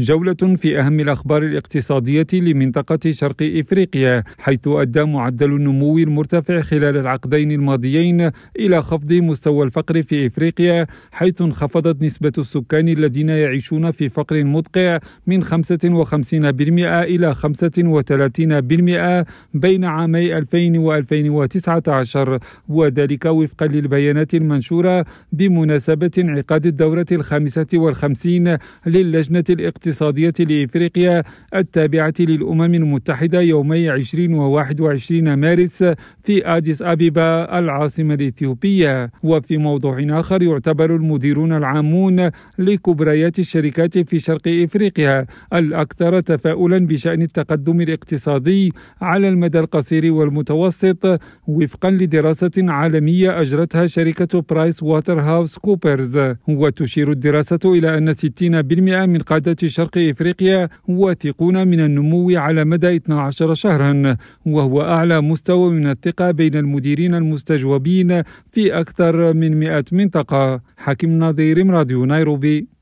جولة في أهم الأخبار الاقتصادية لمنطقة شرق إفريقيا، حيث أدى معدل النمو المرتفع خلال العقدين الماضيين إلى خفض مستوى الفقر في إفريقيا، حيث انخفضت نسبة السكان الذين يعيشون في فقر مدقع من 55% إلى 35% بين عامي 2000 و 2019، وذلك وفقا للبيانات المنشورة بمناسبة انعقاد الدورة 55 للجنة الاقتصادية لإفريقيا التابعة للأمم المتحدة يومي 20 و 21 مارس في أديس أبيبا العاصمة الإثيوبية. وفي موضوع آخر، يعتبر المديرون العامون لكبريات الشركات في شرق إفريقيا الأكثر تفاؤلا بشأن التقدم الاقتصادي على المدى القصير والمتوسط، وفقا لدراسة عالمية أجرتها شركة برايس واتر هاوس كوبرز. وتشير الدراسة إلى أن 60% من قادة شرق إفريقيا واثقون من النمو على مدى 12 شهرا، وهو أعلى مستوى من الثقة بين المديرين المستجوبين في أكثر من 100 منطقة. حكيم نظير، راديو نيروبي.